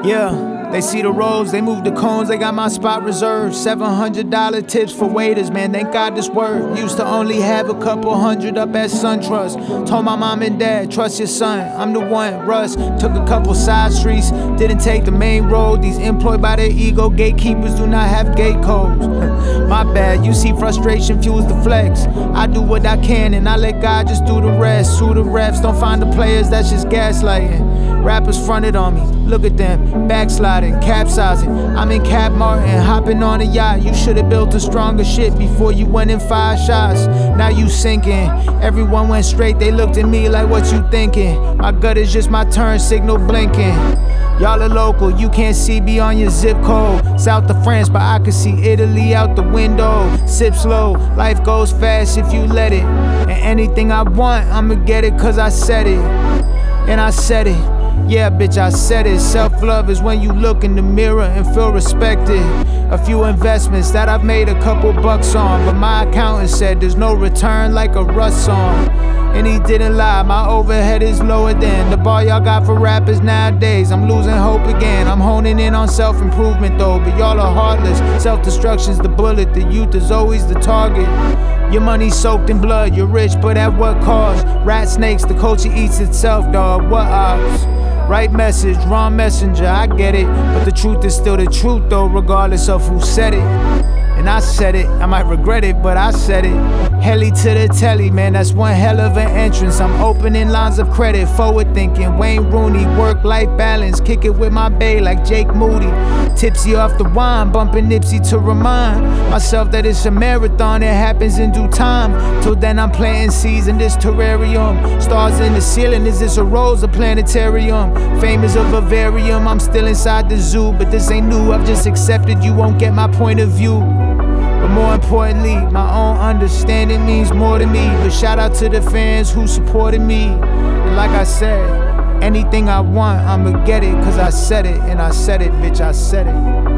Yeah, they see the roads, they move the cones, they got my spot reserved. $700 tips for waiters, man, thank God this word. Used to only have a couple hundred up at SunTrust. Told my mom and dad, trust your son, I'm the one. Russ took a couple side streets, didn't take the main road. These employed by their ego gatekeepers do not have gate codes. My bad, you see frustration fuels the flex. I do what I can and I let God just do the rest. Sue the refs, don't find the players, that's just gaslighting. Rappers fronted on me, look at them, backsliding, capsizing. I'm in Cap Martin, hopping on a yacht. You should've built a stronger shit before you went in 5 shots. Now you sinking, everyone went straight, they looked at me like what you thinking. My gut is just my turn signal blinking. Y'all are local, you can't see beyond your zip code. South of France, but I can see Italy out the window. Sip slow, life goes fast if you let it. And anything I want, I'ma get it cause I said it. And I said it. Yeah, bitch, I said it. Self-love is when you look in the mirror and feel respected. A few investments that I've made a couple bucks on, but my accountant said there's no return like a Russ song. And he didn't lie, my overhead is lower than the bar y'all got for rappers nowadays. I'm losing hope again, I'm honing in on self-improvement though. But y'all are heartless, self-destruction's the bullet. The youth is always the target. Your money soaked in blood, you're rich, but at what cost? Rat snakes, the culture eats itself, dog, what odds? Right message, wrong messenger, I get it. But the truth is still the truth though, regardless of who said it. And I said it, I might regret it, but I said it. Heli to the telly, man, that's one hell of an entrance. I'm opening lines of credit, forward thinking. Wayne Rooney, work-life balance, kick it with my bae like Jake Moody. Tipsy off the wine, bumping Nipsey to remind myself that it's a marathon, it happens in due time. Till then I'm planting seeds in this terrarium. Stars in the ceiling, is this a rose, a planetarium? Fame is a vivarium, I'm still inside the zoo. But this ain't new, I've just accepted you won't get my point of view. But more importantly, my own understanding means more to me. But shout out to the fans who supported me. And like I said, anything I want, I'ma get it. Cause I said it, and I said it, bitch, I said it.